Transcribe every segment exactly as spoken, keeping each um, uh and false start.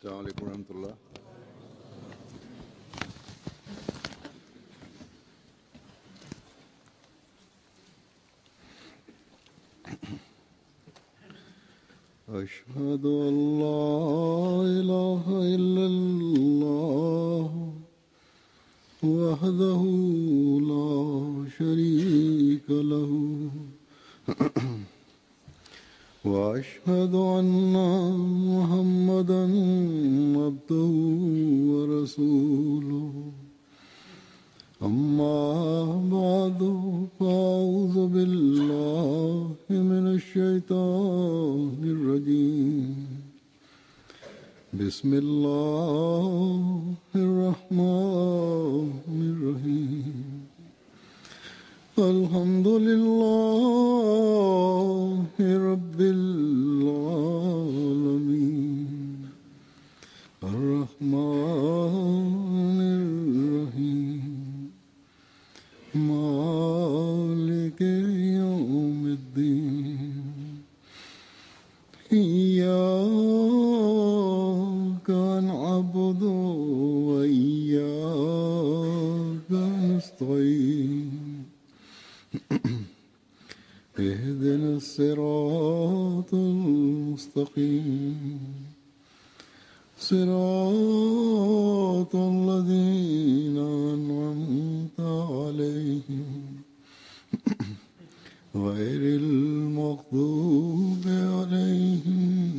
Esselamu Aleyküm ve Rahmetullah. أشهد أن لا إله إلا الله وحده لا شريك له وأشهد أن محمدا عبده ورسوله أما بعد فأعوذ بالله من الشيطان الرجيم بسم الله الرحمن الرحيم الحمد لله رب العالمين الرحمن الرحيم مالك يوم الدين إياك نعبد وإياك نستعين اهدنا الصراط المستقيم صراط الذين أنعمت عليهم غير المغضوب عليهم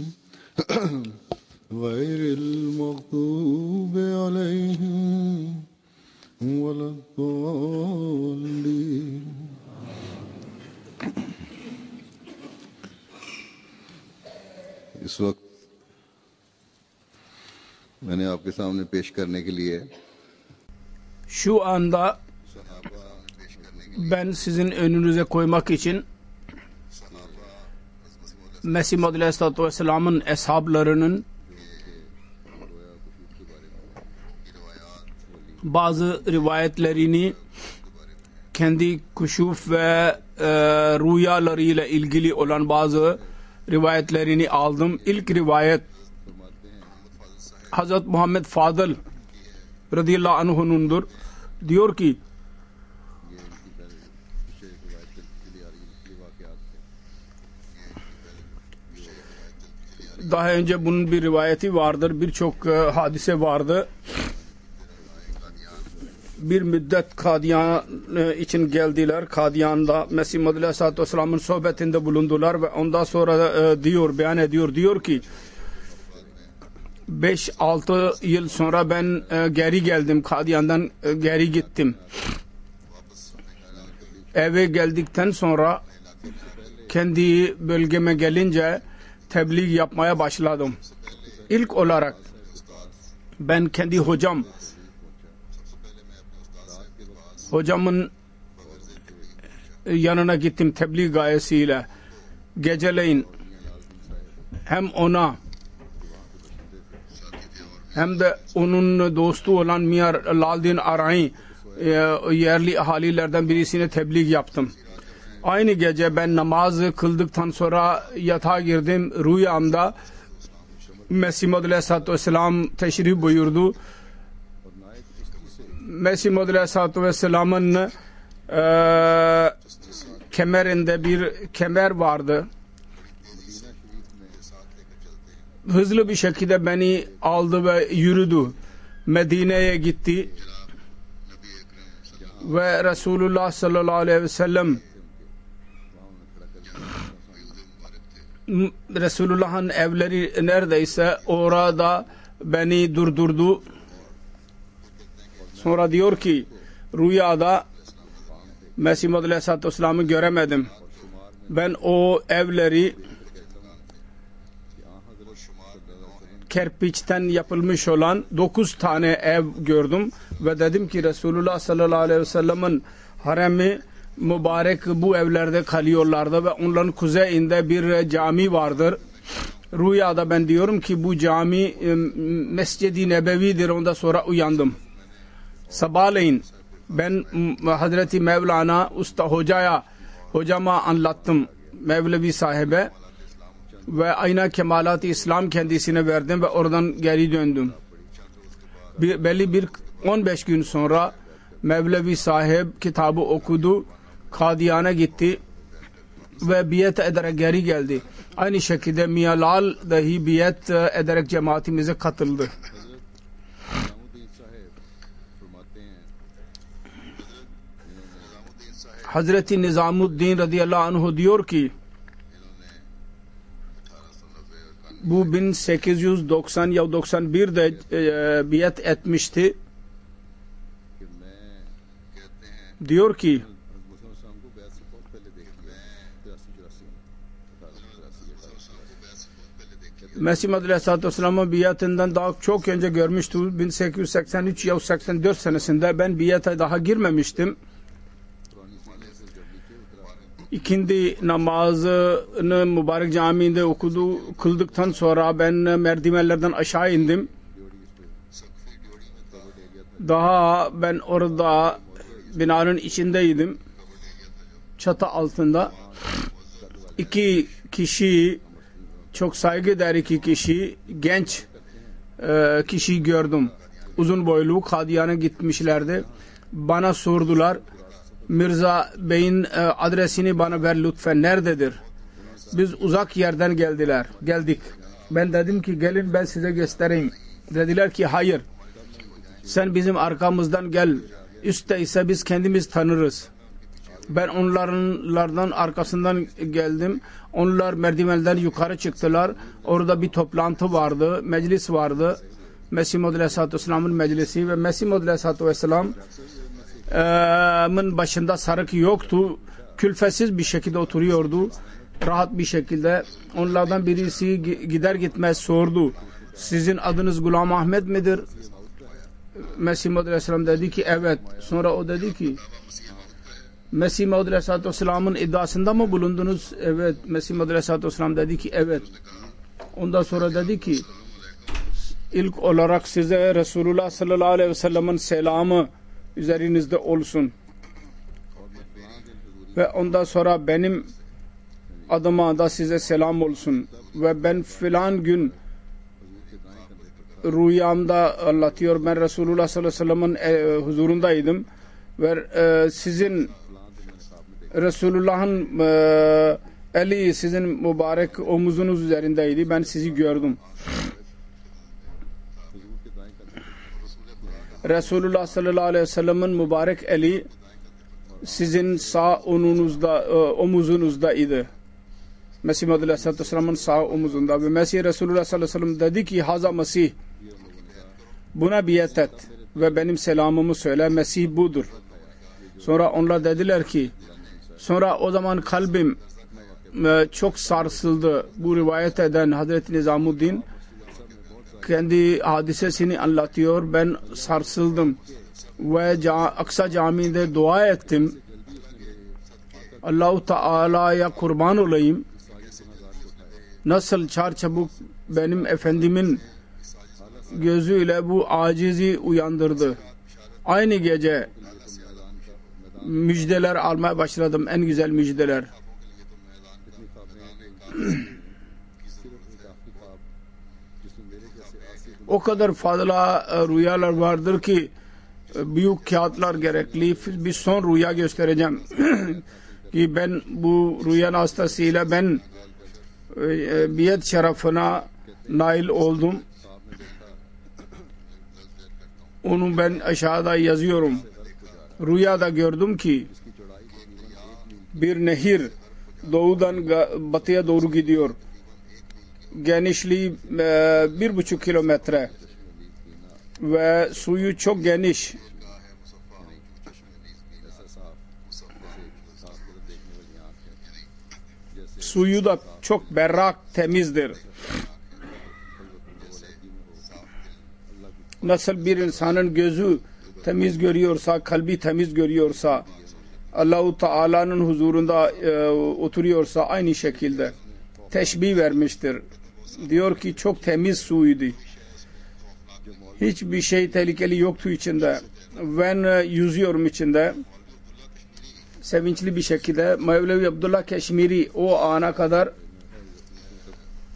غير المغضوب عليهم ولا الضالين. इस वक्त मैंने आपके सामने पेश करने के लिए şu anda ben sizin önünüze koymak için Mesih Maud Aleyhisselatü Vesselam'ın eshablarının bazı rivayetlerini kendi kuşuf ve e, rüyalarıyla ilgili olan bazı rivayetlerini aldım. İlk rivayet Hazret Muhammed Fadıl radıyallahu anh'undur. Diyor ki daha önce bunun bir rivayeti vardır. Birçok e, hadise vardı. Bir müddet Kadiyan e, için geldiler. Kadiyan'da Mesih Maud Aleyhisselatü Vesselam'ın sohbetinde bulundular ve ondan sonra e, diyor, beyan ediyor. Diyor ki beş altı yıl sonra ben e, geri geldim. Kadiyan'dan e, geri gittim. Eve geldikten sonra kendi bölgeme gelince tebliğ yapmaya başladım. İlk olarak ben kendi hocam hocamın yanına gittim tebliğ gayesiyle. Geceleyin hem ona hem de onun dostu olan Miyar Laldin Arai yerli ahalilerden birisine tebliğ yaptım. Aynı gece ben namazı kıldıktan sonra yatağa girdim. Rüyamda Mesih Maud Aleyhisselatü Vesselam teşrif buyurdu. Mesih Maud Aleyhisselatü Vesselam'ın e, kemerinde bir kemer vardı. Hızlı bir şekilde beni aldı ve yürüdü. Medine'ye gitti. Ve Resulullah sallallahu aleyhi ve sellem Resulullah'ın evleri neredeyse orada beni durdurdu. Sonra diyor ki rüyada Mesih Maud Aleyhisselatü Vesselam'ı göremedim. Ben o evleri kerpiçten yapılmış olan dokuz tane ev gördüm ve dedim ki Resulullah sallallahu aleyhi ve sellem'in haremi mübarek bu evlerde kalıyorlardı ve onların kuzeyinde bir cami vardır. Rüyada ben diyorum ki bu cami Mescid-i Nebevi'dir. Ondan sonra uyandım. Sabahleyin ben Hazreti Mevlana Usta Hoca'ya hocama anlattım, Mevlevi sahibe. ve ayna kemalat-ı İslam kendisine verdim ve oradan geri döndüm. Bir, belli bir on beş gün sonra Mevlevi sahip kitabı okudu, Kadiyan'a gitti ve biyet ederek geri geldi. Aynı şekilde Miyalal dahi biyet ederek cemaatimize katıldı. Hazreti Nizamuddin radıyallahu anh diyor ki bu bin sekiz yüz doksan ya doksan bir'de e, biyet etmişti. Diyor ki Mesih Madri Aleyhisselatü Vesselam'ın biyetinden daha çok önce görmüştü. bin sekiz yüz seksen üç ya seksen dört senesinde ben biyete daha girmemiştim. İkindi namazını mübarek camiinde okudu, kıldıktan sonra ben merdivenlerden aşağı indim. Daha ben orada binanın içindeydim. Çatı altında. İki kişi, çok saygıdeğer iki kişi, genç e, kişi gördüm. Uzun boylu Kadiyan'a gitmişlerdi. Bana sordular. Mirza Bey'in e, adresini bana ver lütfen, nerededir? Biz uzak yerden geldiler, geldik. Ben dedim ki gelin ben size göstereyim. Dediler ki hayır. Sen bizim arkamızdan gel. Üstte ise biz kendimiz tanırız. Ben onlardan arkasından geldim. Onlar merdivenden yukarı çıktılar. Orada bir toplantı vardı, meclis vardı. Mesih Maud Aleyhisselatü Vesselam'ın meclisi ve Mesih Maud Aleyhisselatü Vesselam'ın başında sarık yoktu. Külfesiz bir şekilde oturuyordu. Rahat bir şekilde. Onlardan birisi gider gitmez sordu. Sizin adınız Gulam Ahmet midir? Mesih Maud Aleyhisselam dedi ki evet. Sonra o dedi ki Mesih Maud Aleyhisselatü Vesselam'ın iddiasında mı bulundunuz? Evet. Mesih Maud Aleyhisselatü Vesselam dedi ki evet. Ondan sonra dedi ki ilk olarak size Resulullah sallallahu aleyhi ve sellem'in selamı üzerinizde olsun. Ve ondan sonra benim adıma da size selam olsun. Ve ben filan gün rüyamda anlatıyor. Ben Resulullah sallallahu aleyhi ve sellem'in huzurundaydım. Ve e, sizin Resulullah'ın e, eli sizin mübarek omuzunuz üzerindeydi. Ben sizi gördüm. Resulullah sallallahu aleyhi ve sellem'in mübarek eli sizin sağ omuzunuzda, e, omuzunuzda idi. Mesih Maud Aleyhisselatü Vesselam'ın sağ omuzunda. Ve Mesih Resulullah sallallahu aleyhi ve sellem dedi ki Haza Mesih, buna biat et ve benim selamımı söyle. Mesih budur. Sonra onlar dediler ki sonra o zaman kalbim e, çok sarsıldı. Bu rivayet eden Hazreti Nizamuddin kendi hadisesini anlatıyor. Ben sarsıldım ve ca Aksa Camii'nde dua ettim. Allah-u Teala'ya kurban olayım. Nasıl çarçabuk benim Efendimin gözüyle bu acizi uyandırdı. Aynı gece müjdeler almaya başladım. En güzel müjdeler. O kadar fazla rüyalar vardır ki büyük kağıtlar gerekli. Bir son rüya göstereceğim. Ki ben bu rüya hastasıyla ben e, biyet şerefine nail oldum. Onu ben aşağıda yazıyorum. Rüyada gördüm ki bir nehir doğudan batıya doğru gidiyor. Genişliği e, bir buçuk kilometre ve suyu çok geniş. Suyu da çok berrak, temizdir. Nasıl bir insanın gözü temiz görüyorsa, kalbi temiz görüyorsa, Allah-u Teala'nın huzurunda e, oturuyorsa aynı şekilde teşbih vermiştir. Diyor ki çok temiz suydu. Hiçbir şey tehlikeli yoktu içinde. Ben e, yüzüyorum içinde. Sevinçli bir şekilde Mevlevi Abdullah Keşmiri o ana kadar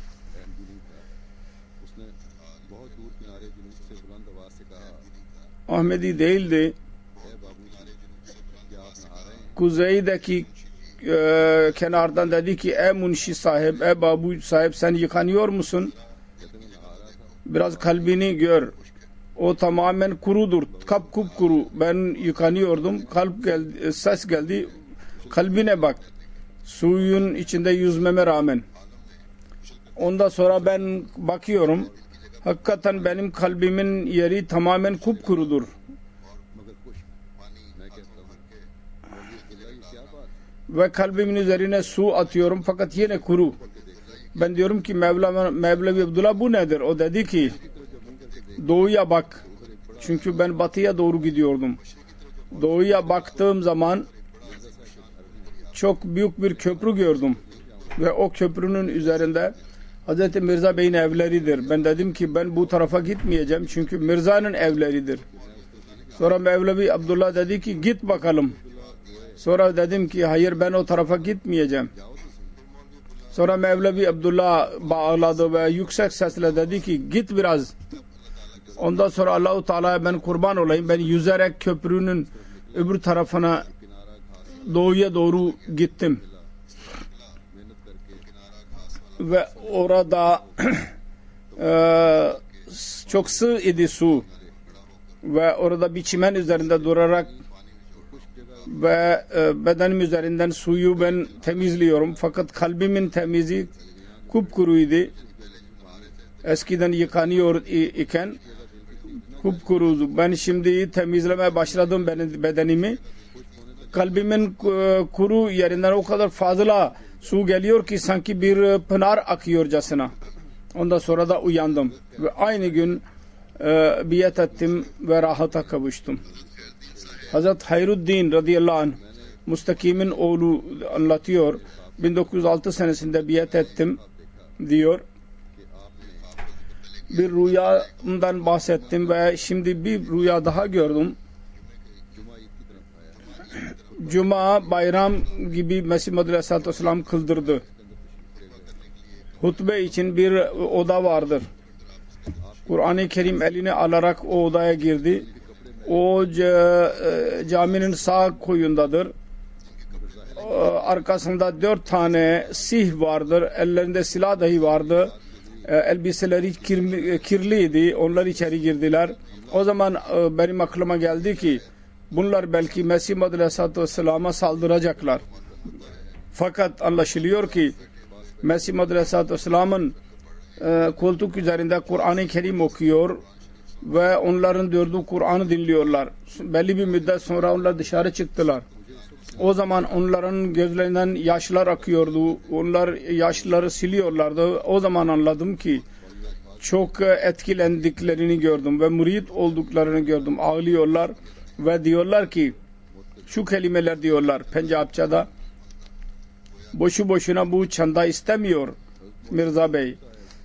किनारे जुनूब से बुलंद आवाज से कहा, Ahmedi değildi. "ए बाबूजी, क्या आप नहा रहे हैं?" Kuzeydeki e, kenardan dedi ki ey Munşi sahip, ey Babu sahip sen yıkanıyor musun? कहते मैं नहा रहा था। Biraz kalbini gör. O tamamen kurudur. Kap kup kuru. Ben yıkanıyordum. Kalp geldi, ses geldi. Kalbine bak. Suyun içinde yüzmeme rağmen. Ondan sonra ben bakıyorum. Hakikaten benim kalbimin yeri tamamen kupkurudur. मगर खुश मैं कहता हूँ, "अब्दुल्ला, ये क्या बात? Ve kalbimin üzerine su atıyorum fakat yine kuru. Ben diyorum ki Mevla, Mevlevi Abdullah bu nedir? O dedi ki doğuya bak. Çünkü ben batıya doğru gidiyordum. Doğuya baktığım zaman çok büyük bir köprü gördüm. Ve o köprünün üzerinde Hazreti Mirza Bey'in evleridir. Ben dedim ki ben bu tarafa gitmeyeceğim. Çünkü Mirza'nın evleridir. Sonra Mevlevi Abdullah dedi ki git bakalım. Sonra dedim ki hayır ben o tarafa gitmeyeceğim. Sonra Mevlevi Abdullah bağladı ve yüksek sesle dedi ki git biraz. Ondan sonra Allah-u Teala'ya ben kurban olayım. Ben yüzerek köprünün öbür tarafına doğuya doğru gittim. Ve orada e, çok sığ idi su. Ve orada bir çimen üzerinde durarak ve e, bedenim üzerinden suyu ben temizliyorum. Fakat kalbimin temizi kupkuruydu. Eskiden yıkanıyor iken kupkuruydu. Ben şimdi temizlemeye başladım bedenimi. Kalbimin kuru yerinden o kadar fazla su geliyor ki sanki bir pınar akıyorcasına. Ondan sonra da uyandım. Ve aynı gün e, biyet ettim ve rahata kavuştum. Hazret Hayruddin radıyallahu anh Mustakim'in oğlu anlatıyor. bin dokuz yüz altı senesinde biyet ettim diyor. Bir rüyamdan bahsettim ve şimdi bir rüya daha gördüm. Cuma bayram gibi Mesih Madri Aleyhisselatü Vesselam kıldırdı. Hutbe için bir oda vardır. Kur'an-ı Kerim eline alarak o odaya girdi. O caminin sağ koyundadır. Arkasında dört tane sih vardır. Ellerinde silah dahi vardı. Elbiseleri kirliydi. Onlar içeri girdiler. O zaman benim aklıma geldi ki bunlar belki Mesih Madri Aleyhisselatü Vesselam'a saldıracaklar. Fakat anlaşılıyor ki Mesih Madri Aleyhisselatü Vesselam'ın e, koltuk üzerinde Kur'an-ı Kerim okuyor ve onların dördü Kur'an'ı dinliyorlar. Belli bir müddet sonra onlar dışarı çıktılar. O zaman onların gözlerinden yaşlar akıyordu. Onlar yaşları siliyorlardı. O zaman anladım ki çok etkilendiklerini gördüm ve murid olduklarını gördüm. Ağlıyorlar ve diyorlar ki şu kelimeler diyorlar Pencapça'da, boşu boşuna bu çanda istemiyor Mirza Bey.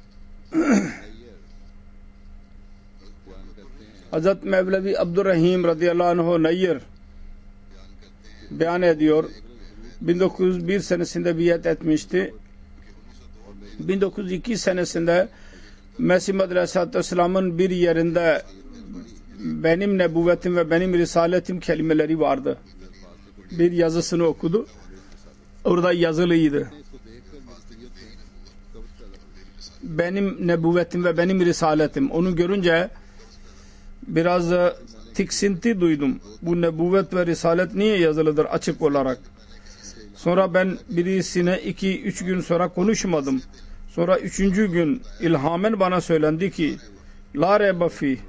Hazret Mevlevi Abdurrahim radıyallahu anh Nayyir beyan ediyor. bin dokuz yüz bir senesinde biyet etmişti. bin dokuz yüz iki senesinde Mesih Madri Aleyhisselatü Vesselam'ın bir yerinde benim nebüvvetim ve benim risaletim kelimeleri vardı. Bir yazısını okudu. Orada yazılıydı. Benim nebüvvetim ve benim risaletim. Onu görünce biraz tiksinti duydum. Bu nebüvvet ve risalet niye yazılıdır açık olarak? Sonra ben birisine iki üç gün sonra konuşmadım. Sonra üçüncü gün ilhamen bana söylendi ki la reybe fîh.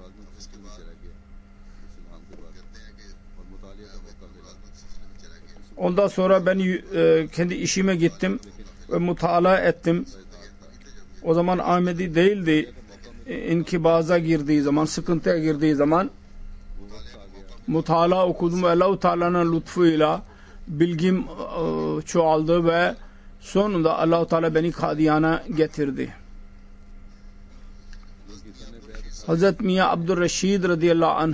Ondan sonra ben e, kendi işime gittim ve mutala ettim. O zaman Ahmedi değildi. E, inkibaza girdiği zaman, sıkıntıya girdiği zaman mutala okudum ve Allah-u Teala'nın lütfuyla bilgim e, çoğaldı ve sonunda Allah-u Teala beni Kadiyan'a getirdi. Hazret Miya Abdurreşid radıyallahu anh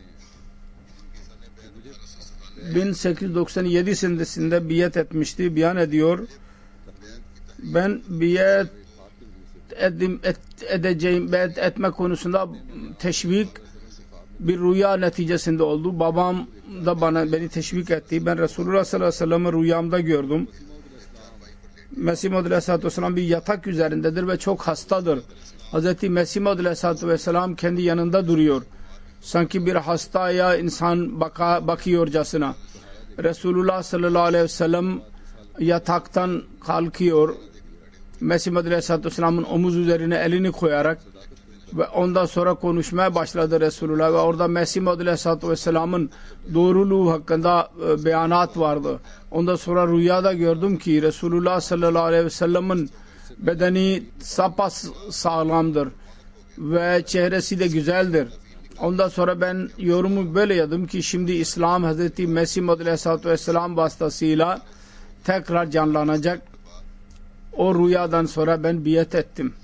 bin sekiz yüz doksan yedi senesinde biyet etmişti. Beyan ediyor. Ben biyet edim, et, edeceğim, beyat etme konusunda teşvik bir rüya neticesinde oldu. Babam da bana beni teşvik etti. Ben Resulullah sallallahu aleyhi ve sellem'i rüyamda gördüm. Mesih Maud aleyhissalatü vesselam bir yatak üzerindedir ve çok hastadır. Hz. Mesih Maud aleyhissalatü vesselam kendi yanında duruyor. Sanki bir hastaya insan baka, bakıyorcasına. Resulullah sallallahu aleyhi ve sellem yataktan kalkıyor. Mesih Maud aleyhissalatü vesselamın omuz üzerine elini koyarak ve ondan sonra konuşmaya başladı Resulullah ve orada Mesih Maud aleyhissalatü vesselamın doğruluğu hakkında e, beyanat vardı. Ondan sonra rüyada gördüm ki Resulullah sallallahu aleyhi ve sellem'in bedeni sapas sağlamdır ve çehresi de güzeldir. Ondan sonra ben yorumu böyle yaptım ki şimdi İslam Hazreti Mesih Maud aleyhissalatü vesselam vasıtasıyla tekrar canlanacak. O rüyadan sonra ben biat ettim.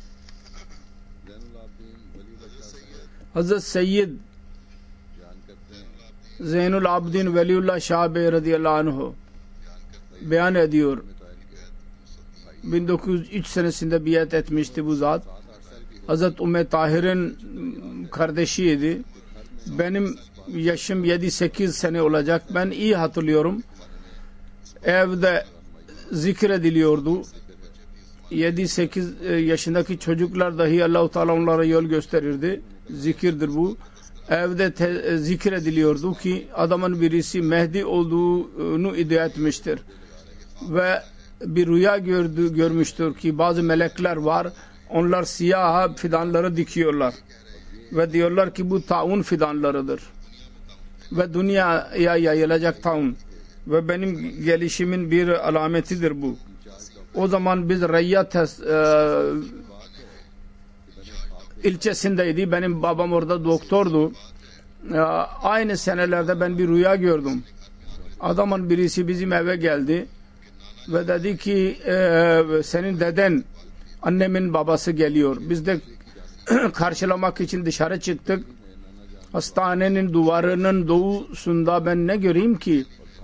Hazret Seyyid Zeynul Abidin Veliullah Şah Bey radıyallahu anh beyan ediyor. bin dokuz yüz üç senesinde biat etmişti bu zat. Hazret Ümmü Tahir'in kardeşiydi. Benim yaşım yedi sekiz sene olacak. Ben iyi hatırlıyorum. Evde zikrediliyordu. yedi sekiz yaşındaki çocuklar dahi Allah-u Teala onlara yol gösterirdi. Zikirdir bu. Evde te- zikrediliyordu ki adamın birisi Mehdi olduğunu iddia etmiştir. Ve bir rüya gördü, görmüştür ki bazı melekler var. Onlar siyah fidanları dikiyorlar. Ve diyorlar ki bu taun fidanlarıdır. Ve dünyaya yayılacak taun. Ve benim gelişimin bir alametidir bu. O zaman biz Reyya tes, e, ilçesindeydi. Benim babam orada doktordu. E, aynı senelerde ben bir rüya gördüm. Adamın birisi bizim eve geldi ve dedi ki e, senin deden annemin babası geliyor. Biz de karşılamak için dışarı çıktık. Hastanenin duvarının doğusunda ben ne göreyim ki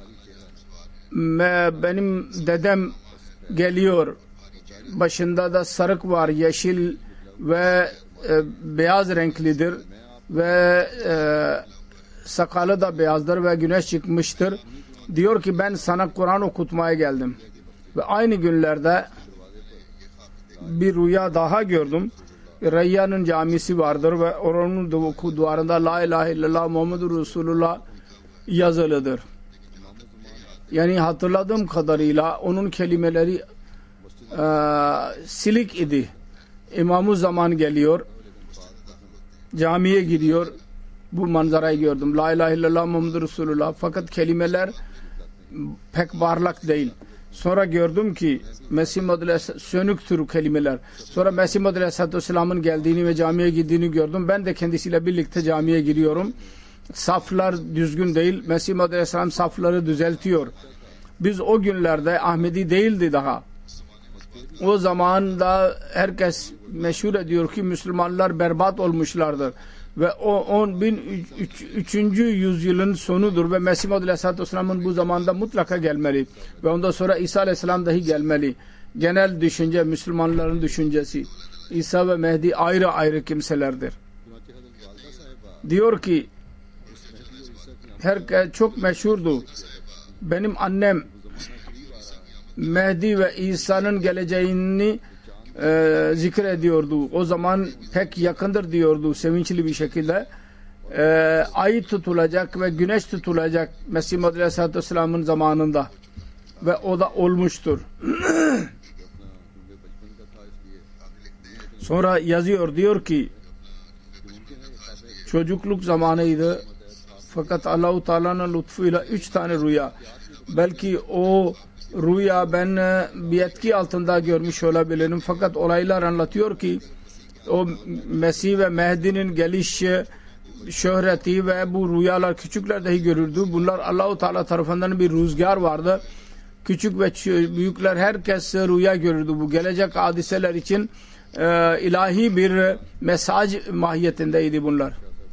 benim dedem geliyor. Başında da sarık var, yeşil ve e, beyaz renklidir ve e, sakalı da beyazdır ve güneş çıkmıştır. Diyor ki ben sana Kur'an okutmaya geldim. Ve aynı günlerde bir rüya daha gördüm. Reyya'nın camisi vardır ve oranın duvarında La ilahe illallah Muhammedur Resulullah yazılıdır. Yani hatırladığım kadarıyla onun kelimeleri e, silik idi. İmam-ı Zaman geliyor, camiye gidiyor. Bu manzarayı gördüm. La ilahe illallah Muhammedur Resulullah. Fakat kelimeler pek parlak değil. Sonra gördüm ki Mesih Maud aleyhisselam sönüktür kelimeler. Sonra Mesih Maud aleyhisselatü vesselamın geldiğini ve camiye gittiğini gördüm. Ben de kendisiyle birlikte camiye giriyorum. Saflar düzgün değil. Mesih Maud aleyhisselam safları düzeltiyor. Biz o günlerde Ahmedi değildi daha. O zaman da herkes meşhur ediyor ki Müslümanlar berbat olmuşlardır. Ve o on bin üçüncü yüzyılın sonudur ve Mesih Maud aleyhisselatü vesselamın bu zamanda mutlaka gelmeli. Ve ondan sonra İsa aleyhisselam dahi gelmeli. Genel düşünce, Müslümanların düşüncesi. İsa ve Mehdi ayrı ayrı kimselerdir. Diyor ki herkes çok meşhurdu. Benim annem Mehdi ve İsa'nın geleceğini e, zikrediyordu. O zaman pek yakındır diyordu sevinçli bir şekilde. E, ay tutulacak ve güneş tutulacak Mesih Maud aleyhisselatü vesselamın zamanında. Ve o da olmuştur. Sonra yazıyor, diyor ki çocukluk zamanıydı. Fakat Allah-u Teala'nın lütfuyla üç tane rüya. Belki o rüya ben bir etki altında görmüş olabilirim. Fakat olaylar anlatıyor ki o Mesih ve Mehdi'nin geliş şöhreti ve bu rüyalar küçükler dahi görürdü. Bunlar Allah-u Teala tarafından bir rüzgar vardı. Küçük ve büyükler herkes rüya görürdü. Bu gelecek hadiseler için e, ilahi bir mesaj mahiyetindeydi bunlar.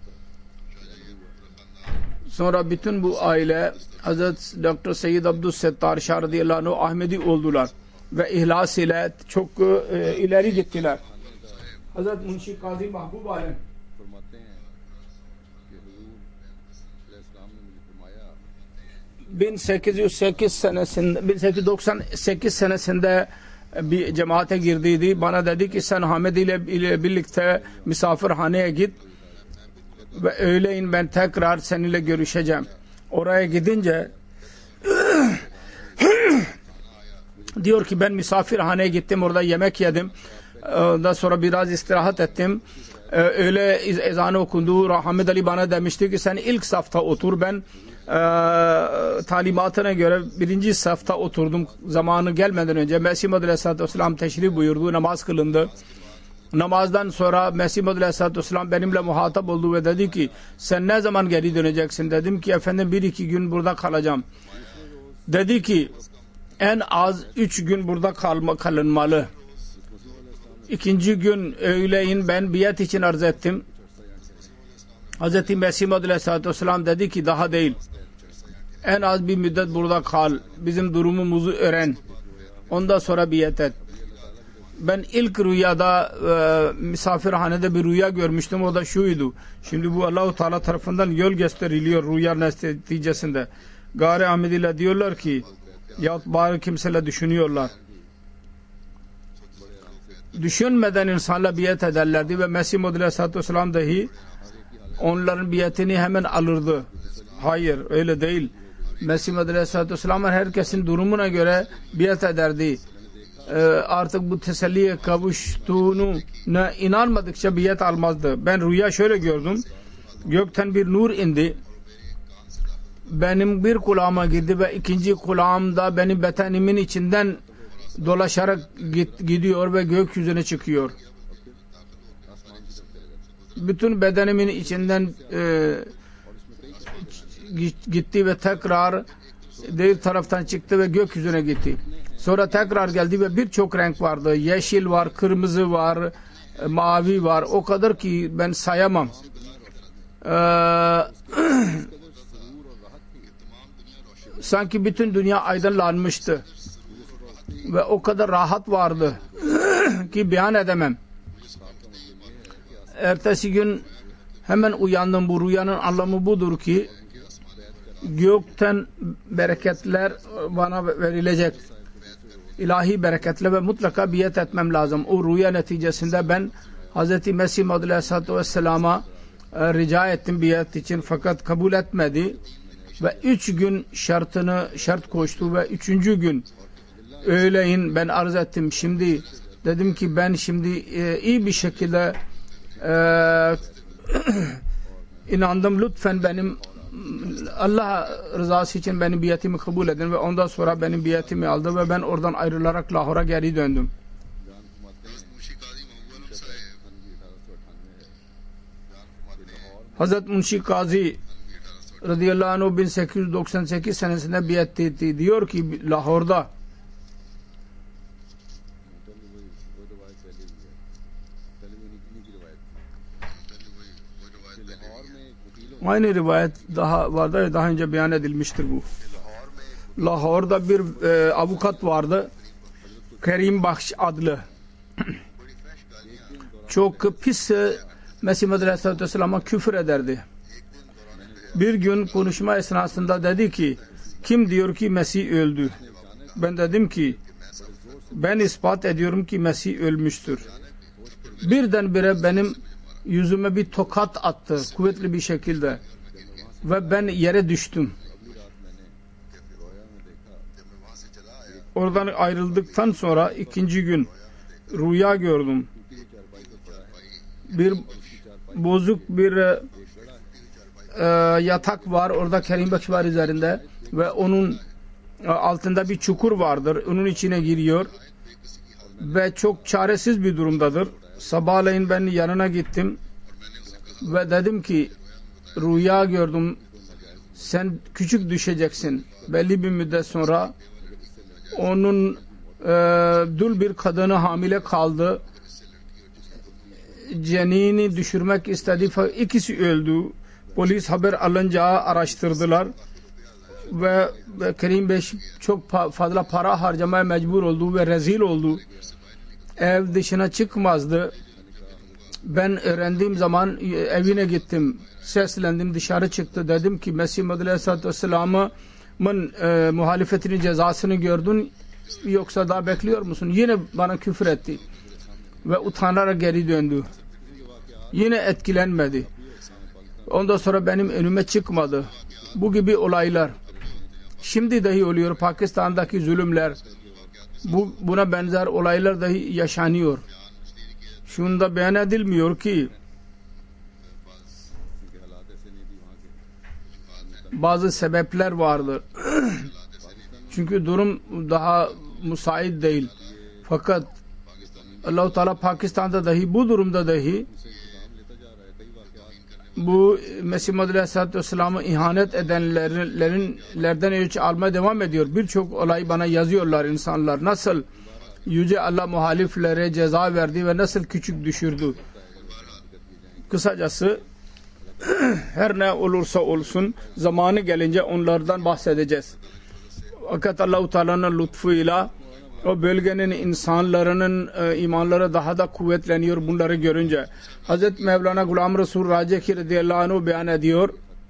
Sonra bütün bu aile Hazret Doktor Seyyid Abdüssettar Şah radıyallahu anh Ahmedi oldular ve ihlas ile çok e, ileri gittiler. Hazret Munshi Kazi Mahbub Alem फरमाते हैं कि हुजूर अलैहिस्सलाम ने मुझे फरमाया bin sekiz yüz sekiz senesinde bin sekiz yüz doksan sekiz senesinde bir cemaate girdiydi. Bana dedi ki sen Hamid ile, ile birlikte misafirhaneye git ve öğleyin ben tekrar seninle görüşeceğim. Oraya gidince diyor ki ben misafirhaneye gittim, orada yemek yedim. Ondan sonra biraz istirahat ettim. Öğle ezanı okundu. Hamid Ali bana demişti ki sen ilk safta otur. Ben e, talimatına göre birinci safta oturdum. Zamanı gelmeden önce Mesih Muhammed Aleyhisselatü Vesselam teşrif buyurdu. Namaz kılındı. Namazdan sonra Mesih Muhammed Aleyhisselatü Vesselam benimle muhatap oldu ve dedi ki sen ne zaman geri döneceksin? Dedim ki efendim bir iki gün burada kalacağım. Dedi ki en az üç gün burada kalma, kalınmalı. İkinci gün öğleyin ben biat için arz ettim. Hz. Mesih Muhammed Aleyhisselatü Vesselam dedi ki daha değil. En az bir müddet burada kal. Bizim durumumuzu öğren. Ondan sonra biat et. Ben ilk rüyada e, misafirhanede bir rüya görmüştüm. O da şuydu. Şimdi bu Allah-u Teala tarafından yol gösteriliyor rüya neticesinde. Gari Ahmed ile diyorlar ki yahut bazı kimseler düşünüyorlar. Düşünmeden insanla biat ederlerdi ve Mesih Muhammed Aleyhisselatü Vesselam dahi onların biatini hemen alırdı. Hayır öyle değil. Mesih Muhammed Aleyhisselatü Vesselam herkesin durumuna göre biat ederdi. Ee, artık bu teselliye kavuştuğunu inanmadıkça biat almazdı. Ben rüya şöyle gördüm. Gökten bir nur indi. Benim bir kulağıma girdi ve ikinci kulağımda benim bedenimin içinden dolaşarak git, gidiyor ve gökyüzüne çıkıyor. Bütün bedenimin içinden e, gitti ve tekrar diğer taraftan çıktı ve gökyüzüne gitti. Sonra tekrar geldi ve birçok renk vardı. Yeşil var, kırmızı var, mavi var. O kadar ki ben sayamam. Ee, sanki bütün dünya aydınlanmıştı. Ve o kadar rahat vardı ki beyan edemem. Ertesi gün hemen uyandım. Bu rüyanın anlamı budur ki gökten bereketler bana verilecek. İlahi bereketler ve mutlaka biat etmem lazım. O rüya neticesinde ben Hz. Mesih Muhammed Aleyhisselatü Vesselam'a rica ettim biat için fakat kabul etmedi. Ve üç gün şartını şart koştu ve üçüncü gün öğleyin ben arz ettim. Şimdi dedim ki ben şimdi e, iyi bir şekilde e, inandım. Lütfen benim Allah rızası için benim biatimi kabul edin ve ondan sonra benim biatimi aldı ve ben oradan ayrılarak Lahor'a geri döndüm. Hazret Munshi Kazi radıyallahu anh bin sekiz yüz doksan sekiz senesinde biat etti. Diyor ki Lahor'da aynı rivayet daha vardı, daha önce beyan edilmiştir bu. Lahor'da bir e, avukat vardı. Kerim Bakş adlı. Çok pis e, Mesih Muhammed Aleyhisselatü Vesselam'a küfür ederdi. Bir gün konuşma esnasında dedi ki kim diyor ki Mesih öldü? Ben dedim ki ben ispat ediyorum ki Mesih ölmüştür. Birdenbire benim yüzüme bir tokat attı kuvvetli bir şekilde ve ben yere düştüm. Oradan ayrıldıktan sonra ikinci gün rüya gördüm. Bir bozuk bir e, yatak var, orada Kerim Bakş var üzerinde ve onun e, altında bir çukur vardır. Onun içine giriyor ve çok çaresiz bir durumdadır. Sabahleyin ben yanına gittim ve dedim ki rüya gördüm, sen küçük düşeceksin. Belli bir müddet sonra onun e, dul bir kadını hamile kaldı. Cenini düşürmek istedi fakat ikisi öldü. Polis haber alınca araştırdılar ve, ve Kerim Bey çok fazla para harcamaya mecbur oldu ve rezil oldu. Ev dışına çıkmazdı. Ben öğrendiğim zaman evine gittim. Seslendim, dışarı çıktı. Dedim ki Mesih Muhammed Aleyhisselatü Vesselam'ın e, muhalefetinin cezasını gördün yoksa daha bekliyor musun? Yine bana küfür etti. Ve utanarak geri döndü. Yine etkilenmedi. Ondan sonra benim önüme çıkmadı. Bu gibi olaylar şimdi dahi oluyor. Pakistan'daki zulümler, bu, buna benzer olaylar dahi yaşanıyor. Şunda beyan edilmiyor ki bazı sebepler vardır. Çünkü durum daha müsait değil. Fakat Allah-u Teala Pakistan'da dahi, bu durumda dahi bu Mesih Muhammed Aleyhisselatü Vesselam'ı ihanet edenlerden ölçü almaya devam ediyor. Birçok olay bana yazıyorlar insanlar. Nasıl Yüce Allah muhaliflere ceza verdi ve nasıl küçük düşürdü. Kısacası her ne olursa olsun zamanı gelince onlardan bahsedeceğiz. Fakat Allah-u Teala'nın lütfuyla o bölgenin insanların e, imanları daha da kuvvetleniyor bunları görünce. Hazreti Mevlana Gulam Resul Raceki radıyallahu anh beyan ediyor.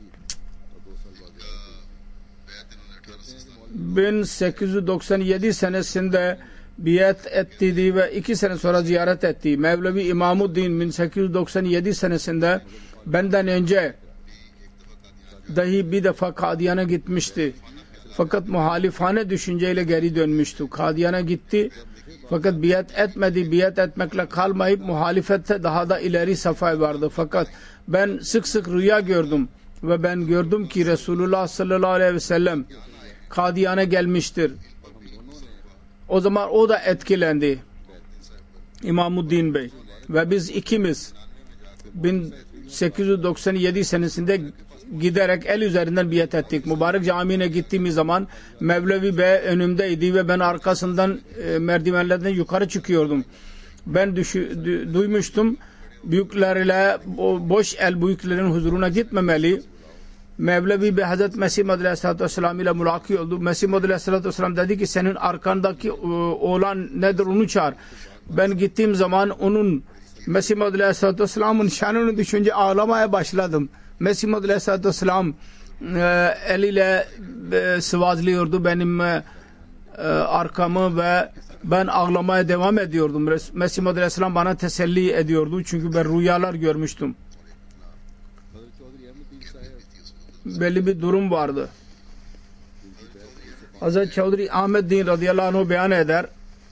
bin sekiz yüz doksan yedi senesinde biat etti ve iki sene sonra ziyaret etti. Mevlevi İmamuddin bin sekiz yüz doksan yedi senesinde benden önce dahi bir defa Kadiyan'a gitmişti. Fakat muhalifane düşünceyle geri dönmüştü. Kadiyan'a gitti. Fakat biat etmedi. Biat etmekle kalmayıp muhalifette daha da ileri safhaya vardı. Fakat ben sık sık rüya gördüm. Ve ben gördüm ki Resulullah sallallahu aleyhi ve sellem Kadiyan'a gelmiştir. O zaman o da etkilendi. İmamuddin Bey. Ve biz ikimiz bin sekiz yüz doksan yedi senesinde giderek el üzerinden biat ettik. Mübarek camiine gittiğimiz zaman Mevlevi Bey önümdeydi ve ben arkasından e, merdivenlerden yukarı çıkıyordum. Ben düşü, du, duymuştum büyüklerle, boş el büyüklerin huzuruna gitmemeli. Mevlevi Bey Hazreti Mesih Muhammed Aleyhisselatü Vesselam ile mülaki oldu. Mesih Muhammed Aleyhisselatü Vesselam dedi ki senin arkandaki e, oğlan nedir onu çağır. Ben gittiğim zaman onun Mesih Muhammed Aleyhisselatü Vesselam'ın şanını düşünce ağlamaya başladım. Mesih Muhammed Aleyhisselatü Vesselam e, eliyle e, sıvazlıyordu benim e, arkamı ve ben ağlamaya devam ediyordum. Mesih Muhammed Aleyhisselam bana teselli ediyordu. Çünkü ben rüyalar görmüştüm. Belli bir durum vardı. Hazreti Çavduri Ahmet Din radıyallahu anh beyan eder.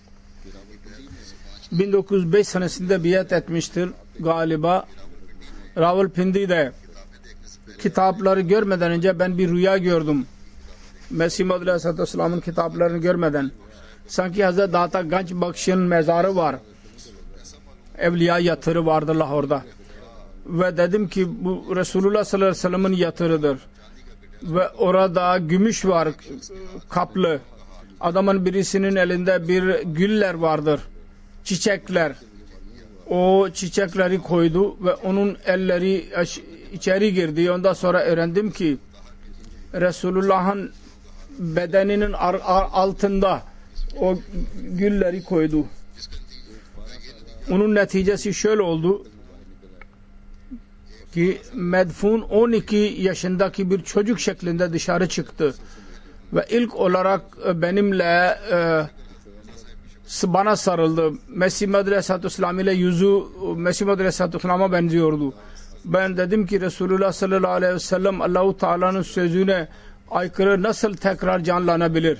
bin dokuz yüz beş senesinde biat etmiştir galiba. Rawalpindi'de kitapları görmeden önce ben bir rüya gördüm. Mesih Muhammed Aleyhisselatü Vesselam'ın kitaplarını görmeden. Sanki Hazreti Data Ganj Bakş'ın mezarı var. Evliya yatırı vardı Lahor'da. Ve dedim ki bu Resulullah sallallahu aleyhi ve sellem'in yatırıdır. Ve orada gümüş var kaplı. Adamın birisinin elinde bir güller vardır. Çiçekler. O çiçekleri koydu ve onun elleri içeri girdi. Ondan sonra öğrendim ki Resulullah'ın bedeninin altında o gülleri koydu. Onun neticesi şöyle oldu ki medfun on iki yaşındaki bir çocuk şeklinde dışarı çıktı ve ilk olarak benimle e, bana sarıldı. Mesih Muhammed Aleyhisselatü Vesselam ile yüzü Mesih Muhammed Aleyhisselatü Vesselam'a benziyordu. Ben dedim ki Resulullah sallallahu aleyhi ve sellem Allah-u Teala'nın sözüne aykırı nasıl tekrar canlanabilir?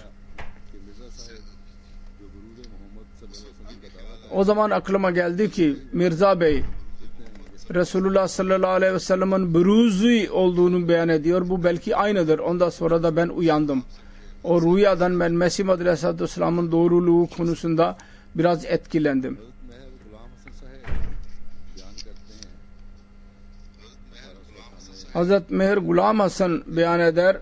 O zaman aklıma geldi ki Mirza Bey Resulullah sallallahu aleyhi ve sellem'in buruzu olduğunu beyan ediyor. Bu belki aynıdır. Ondan sonra da ben uyandım. O rüyadan ben Mesih Muhammed Aleyhisselatü Vesselam'ın doğruluğu konusunda biraz etkilendim. Hazret Meher Gulam Hasan beyan eder.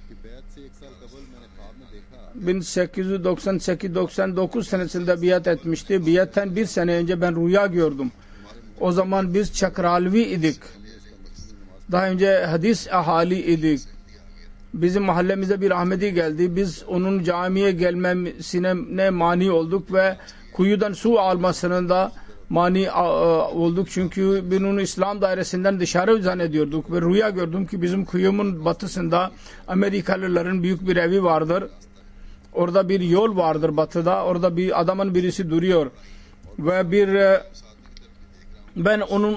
bin sekiz yüz doksan sekiz doksan dokuz senesinde biat etmişti. Biatten bir sene önce ben rüya gördüm. O zaman biz Çakralvi idik. Daha önce hadis ahali idik. Bizim mahallemize bir Ahmedi geldi. Biz onun camiye gelmesine ne mani olduk ve kuyudan su almasının da mani olduk çünkü biz onu İslam dairesinden dışarı zannediyorduk ve rüya gördüm ki bizim kuyumun batısında Amerikalıların büyük bir evi vardır. Orada bir yol vardır batıda. Orada bir adamın birisi duruyor ve bir ben onun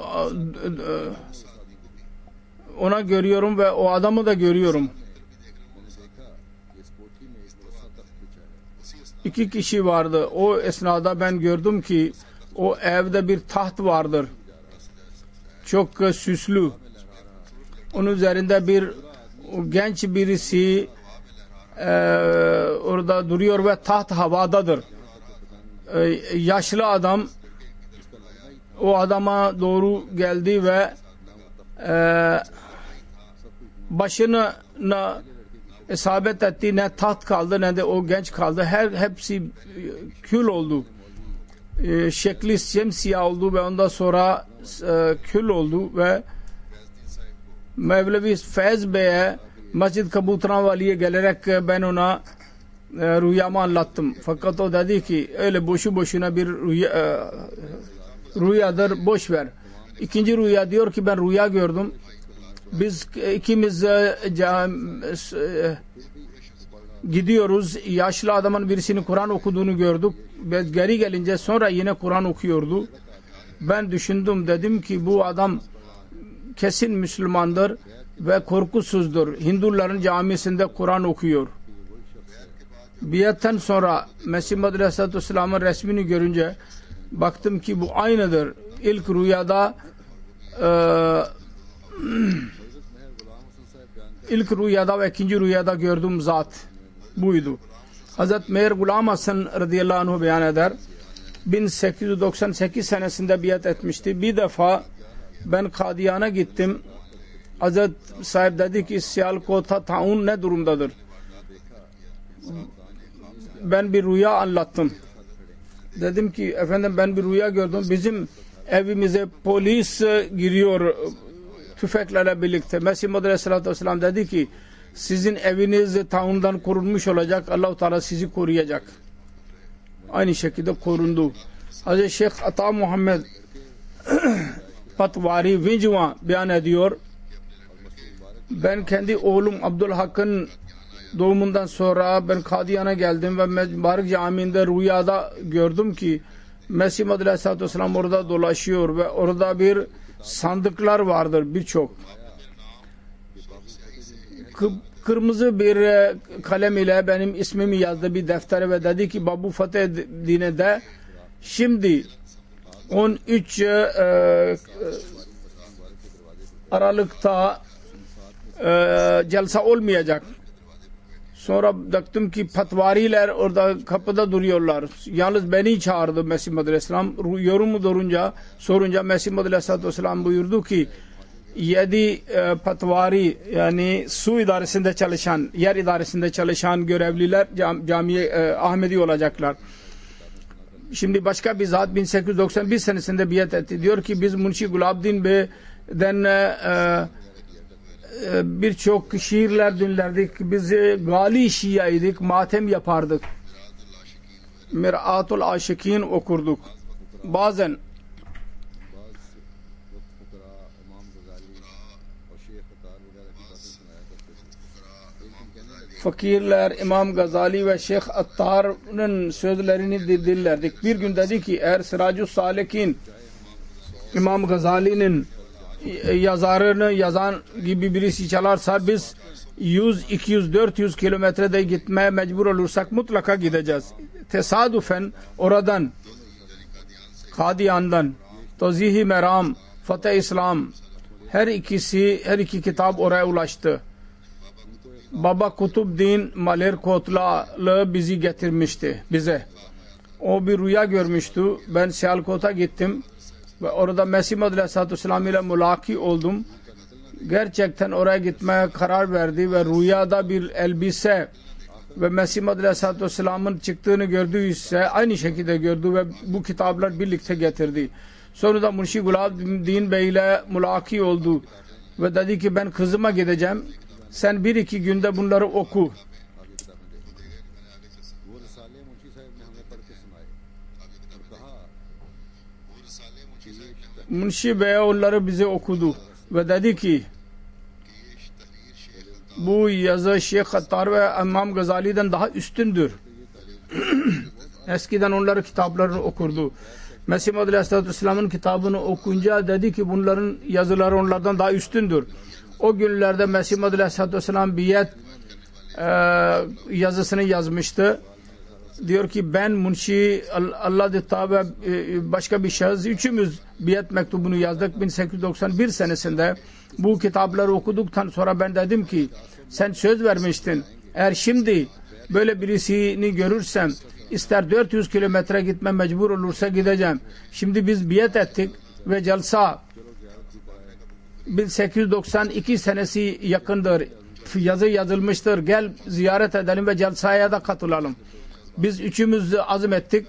ona görüyorum ve o adamı da görüyorum. İki kişi vardı. O esnada ben gördüm ki o evde bir taht vardır. Çok süslü. Onun üzerinde bir genç birisi e, orada duruyor ve taht havadadır. E, yaşlı adam o adama doğru geldi ve e, başını isabet etti. Ne taht kaldı ne de o genç kaldı. Her hepsi kül oldu. E, şekli simsiyah oldu ve ondan sonra e, kül oldu ve Mevlevi Feyz Bey'e Mescid Kabuturan Vali'ye gelerek ben ona e, rüyamı anlattım. Fakat o dedi ki öyle boşu boşuna bir rüya, e, rüyadır, boş ver. İkinci rüya diyor ki ben rüya gördüm. Biz ikimiz e, e, gidiyoruz. Yaşlı adamın birisinin Kur'an okuduğunu gördük. Ve geri gelince sonra yine Kur'an okuyordu. Ben düşündüm, dedim ki bu adam kesin Müslümandır ve korkusuzdur. Hinduların camisinde Kur'an okuyor. Biyetten sonra Mesih Muhammed Aleyhisselatü Vesselam'ın resmini görünce baktım ki bu aynıdır. İlk rüyada e, ilk rüyada ve ikinci rüyada gördüğüm zat buydu. Hazreti Meir Gulam Hasan radıyallahu anh beyan eder. bin sekiz yüz doksan sekiz senesinde biat etmişti. Bir defa ben Kadiyan'a gittim. Hazreti sahip dedi ki Siyalkot'a taun ne durumdadır? Ben bir rüya anlattım. Dedim ki efendim ben bir rüya gördüm. Bizim evimize polis giriyor tüfeklerle birlikte. Mesih Muhammed Aleyhisselatü Vesselam dedi ki sizin eviniz taundan korunmuş olacak. Allah-u Teala sizi koruyacak. Aynı şekilde korundu. Hazreti Şeyh Ata Muhammed Patvari Vincva beyan ediyor. Ben kendi oğlum Abdülhakk'ın doğumundan sonra ben Kadiyan'a geldim ve Mübarek Camii'nde rüyada gördüm ki Mesih Muhammed Aleyhisselatü Vesselam orada dolaşıyor ve orada bir sandıklar vardır birçok. Kırmızı bir kalem ile benim ismimi yazdı bir deftere ve dedi ki Babu Fateh Dine'de şimdi on üç e, Aralık'ta e, celsa olmayacak. Sonra baktım ki patvariler orada kapıda duruyorlar. Yalnız beni çağırdı Mesih Muhammed Aleyhisselam. Yorumu durunca, sorunca Mesih Muhammed Aleyhisselatü Vesselam buyurdu ki yedi e, patvari yani su idaresinde çalışan, yer idaresinde çalışan görevliler cam, camiye e, Ahmedi olacaklar. Şimdi başka bir zat bin sekiz yüz doksan bir senesinde biat etti. Diyor ki biz Munşi Gulabdin Bey'den e, e, birçok şiirler dinlerdik. Biz gali şiaydık, matem yapardık. Mir'atul Aşikin okurduk. Bazen fakirler İmam Gazali ve Şeyh Attar'ın sözlerini dinlerdik. Bir gün dedi ki eğer Siracus Salikin İmam Gazali'nin yazarını yazan gibi birisi çalarsa biz yüz, iki yüz, dört yüz kilometrede gitmeye mecbur olursak mutlaka gideceğiz. Tesadüfen oradan Kadiyan'dan Tazih-i Meram, Fatih İslam her ikisi her iki kitap oraya ulaştı. Baba Kutubuddin Malerkotlalı bizi getirmişti bize. O bir rüya görmüştü. Ben Siyalkot'a gittim ve orada Mesih Muhammed Aleyhisselatü Vesselam ile mülaki oldum. Gerçekten oraya gitmeye karar verdi ve rüyada bir elbise ve Mesih Muhammed Aleyhisselatü Vesselam'ın çıktığını gördüyse aynı şekilde gördü ve bu kitaplar birlikte getirdi. Sonra da Munşi Gulabdin Bey ile mülaki oldu ve dedi ki ben kızıma gideceğim. Sen bir iki günde bunları oku. Munşi Bey onları bize okudu ve dedi ki bu yazı Şeyh Hattar ve İmam Gazali'den daha üstündür. Eskiden onları kitaplarını okurdu. Mesih Muhammed Aleyhisselatü Vesselam'ın kitabını okuyunca dedi ki bunların yazıları onlardan daha üstündür. O günlerde Mesih Muhammed Aleyhisselatü Vesselam biyet e, yazısını yazmıştı. Diyor ki ben Munşi Allah Taala e, başka bir şahıs üçümüz biyet mektubunu yazdık bin sekiz yüz doksan bir senesinde. Bu kitapları okuduktan sonra ben dedim ki sen söz vermiştin. Eğer şimdi böyle birisini görürsem ister dört yüz kilometre gitme mecbur olursa gideceğim. Şimdi biz biyet ettik ve celsa bin sekiz yüz doksan iki senesi yakındır. Yazı yazılmıştır. Gel ziyaret edelim ve celsaya da katılalım. Biz üçümüz azim ettik.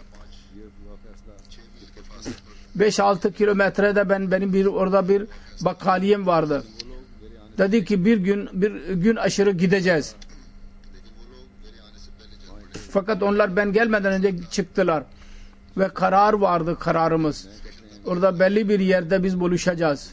beş altı kilometrede ben benim bir orada bir bakkaliyem vardı. Dedi ki bir gün bir gün aşırı gideceğiz. Fakat onlar ben gelmeden önce çıktılar. Ve karar vardı kararımız. Orada belli bir yerde biz buluşacağız.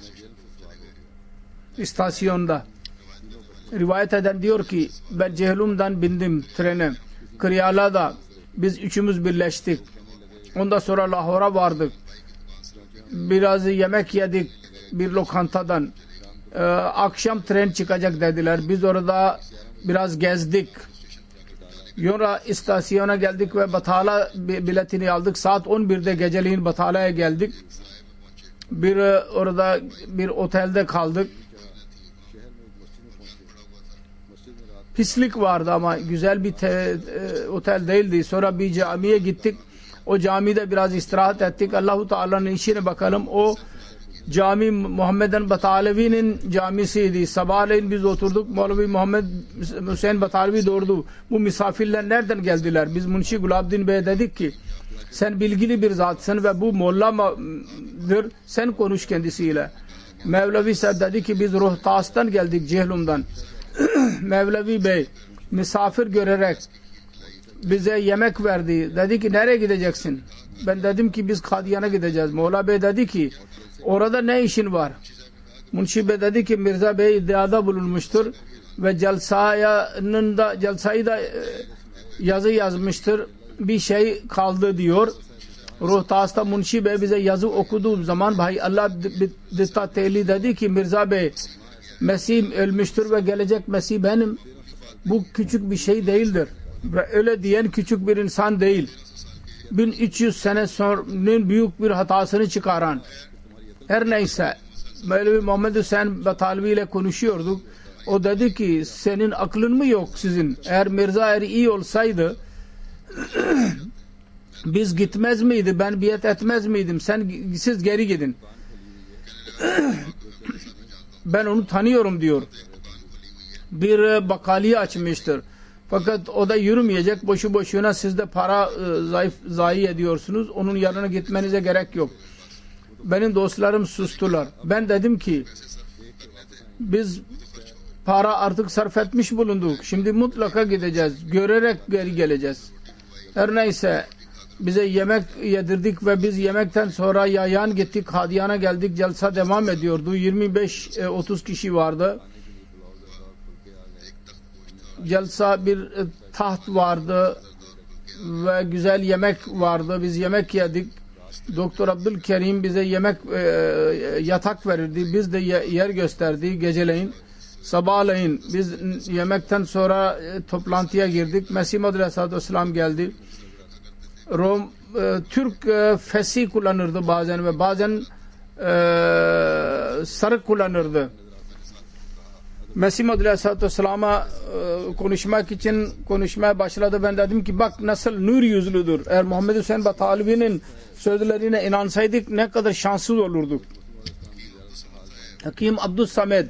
İstasyonda. Rivayet eden diyor ki ben Cehlum'dan bindim trene. Kıriyala'da biz üçümüz birleştik. Ondan sonra Lahor'a vardık. Biraz yemek yedik bir lokantadan. Ee, akşam tren çıkacak dediler. Biz orada biraz gezdik. Sonra istasyona geldik ve Batala biletini aldık. Saat on birde geceliğin Batala'ya geldik. Bir orada bir otelde kaldık. Pislik vardı ama güzel bir te, e, otel değildi. Sonra bir camiye gittik. O camide biraz istirahat ettik. Allahu Teala'nın işine bakalım. O cami Muhammeden Batalevi'nin camisiydi. Sabahleyin biz oturduk. Mevlevi Muhammed Hüseyin Batalevi doğurdu. Bu misafirler nereden geldiler? Biz Munşi Gulabdin Bey'e dedik ki sen bilgili bir zatsın ve bu molladır. Sen konuş kendisiyle. Mevlevi Said dedi ki biz Rohtas'tan geldik Cehlum'dan. Mevlevi Bey misafir görerek bize yemek verdi. Dedi ki nereye gideceksin? Ben dedim ki biz Kadiyan'a gideceğiz. Mola Bey dedi ki orada ne işin var? Munşi Bey dedi ki Mirza Bey iddiada bulunmuştur ve celsayanın da celsayı da yazı yazmıştır. Bir şey kaldı diyor. Rohtas'ta Munşi Bey bize yazı okuduğum zaman Bhai Allah Ditta Teli dedi ki Mirza Bey Mesih ölmüştür ve gelecek Mesih benim. Bu küçük bir şey değildir. Ve öyle diyen küçük bir insan değil. bin üç yüz sene sonranın büyük bir hatasını çıkaran. Her neyse Mevlevi Muhammed Hüseyin Batalevi ile konuşuyorduk. O dedi ki senin aklın mı yok sizin? Eğer Mirza eğer iyi olsaydı biz gitmez miydi? Ben biat etmez miydim? Sen siz geri gidin. Ben onu tanıyorum diyor. Bir bakaliye açmıştır. Fakat o da yürümeyecek. Boşu boşuna siz de para e, zayıf, zayi ediyorsunuz. Onun yanına gitmenize gerek yok. Benim dostlarım sustular. Ben dedim ki biz para artık sarf etmiş bulunduk. Şimdi mutlaka gideceğiz. Görerek geri geleceğiz. Her neyse bize yemek yedirdik ve biz yemekten sonra yayan gittik. Kadiyan'a geldik. Celsa devam ediyordu. yirmi beş otuz kişi vardı. Celsa bir taht vardı ve güzel yemek vardı. Biz yemek yedik. Doktor Abdülkerim bize yemek e, yatak verirdi. Biz de yer gösterdi geceleyin. Sabahleyin biz yemekten sonra e, toplantıya girdik. Mesih Muhammed Aleyhisselatü Vesselam geldi. Rom, e, Türk e, fesi kullanırdı bazen ve bazen e, sarık kullanırdı. Mesih Muhammed Aleyhisselatü Vesselam'a e, konuşmak için konuşmaya başladı. Ben dedim ki bak nasıl nur yüzlüdür. Eğer Muhammed Hüseyin Batalevi'nin sözlerine inansaydık ne kadar şanssız olurduk. Hakim Abdüssamed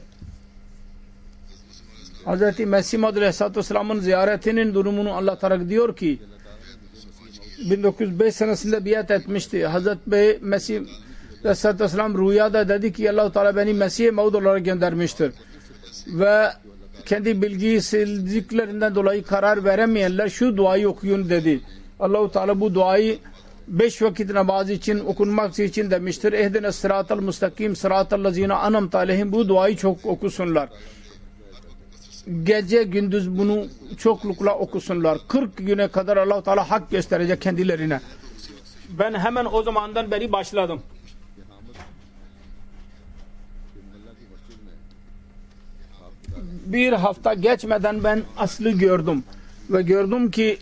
Hazreti Mesih Muhammed Aleyhisselatü Vesselam'ın ziyaretinin durumunu Allah Teala diyor ki bin dokuz yüz beş senesinde biat etmişti. Hazreti Bey Mesih Aleyhisselatü Vesselam rüyada dedi ki Allah-u Teala beni Mesih-i Maud olarak göndermiştir. Ve kendi bilgisizliklerinden dolayı karar veremeyenler şu duayı okuyun dedi. Allah-u Teala bu duayı beş vakit namaz için okunmak için demiştir. Ehdine sıratal mustakim sıratal lazina anamte aleyhim. Bu duayı çok okusunlar. Gece gündüz bunu çoklukla okusunlar. kırk güne kadar Allah Teala hak gösterecek kendilerine. Ben hemen o zamandan beri başladım. Bir hafta geçmeden ben aslı gördüm ve gördüm ki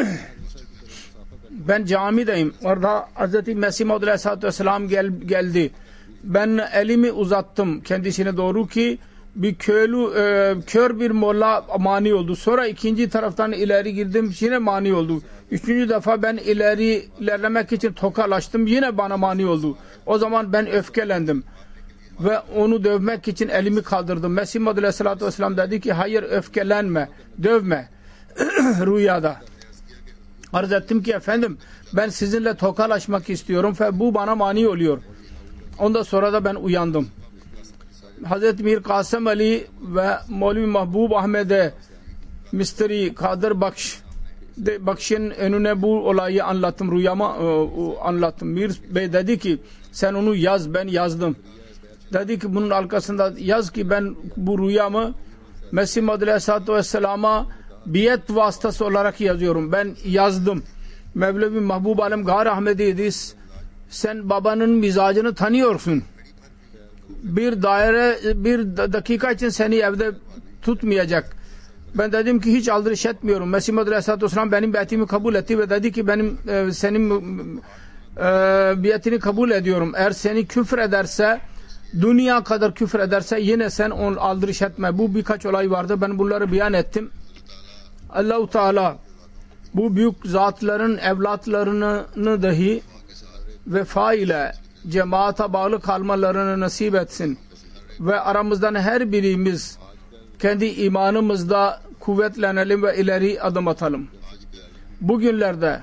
ben camideyim. Orada Hz. Mesih Maud Aleyhisselatü Vesselam gel, geldi. Ben elimi uzattım kendisine doğru ki bir köylü, e, kör bir molla mani oldu. Sonra ikinci taraftan ileri girdim, yine mani oldu. Üçüncü defa ben ileri ilerlemek için tokalaştım, yine bana mani oldu. O zaman ben öfkelendim ve onu dövmek için elimi kaldırdım. Mesih Maud Aleyhisselatü Vesselam dedi ki hayır, öfkelenme, dövme rüyada. Arz ettim ki efendim ben sizinle tokalaşmak istiyorum ve bu bana mani oluyor. Ondan sonra da ben uyandım. Hazreti Mir Kasım Ali ve Mevlevi Mahbub Ahmed'e Misteri Kadir Bakş Bakş'ın önüne bu olayı anlattım, rüyama anlattım. Mir Bey dedi ki sen onu yaz, ben yazdım. Dedi ki bunun arkasında yaz ki ben bu rüyamı Mesih Maud Aleyhisselatü Vesselam'a biyet vasıtası olarak yazıyorum. Ben yazdım. Mevlevi Mahbub Alem Gâr Ahmed İdris, sen babanın mizacını tanıyorsun. Bir daire, bir dakika için seni evde tutmayacak. Ben dedim ki hiç aldırış etmiyorum. Mesih Maud Aleyhisselatü Vesselam benim biyetimi kabul etti ve dedi ki benim e, senin e, biyetini kabul ediyorum. Eğer seni küfür ederse, dünya kadar küfür ederse yine sen onu aldırış etme. Bu birkaç olay vardı. Ben bunları beyan ettim. Allah-u Teala bu büyük zatların evlatlarını dahi vefa ile cemaate bağlı kalmalarını nasip etsin. Ve aramızdan her birimiz kendi imanımızda kuvvetlenelim ve ileri adım atalım. Bugünlerde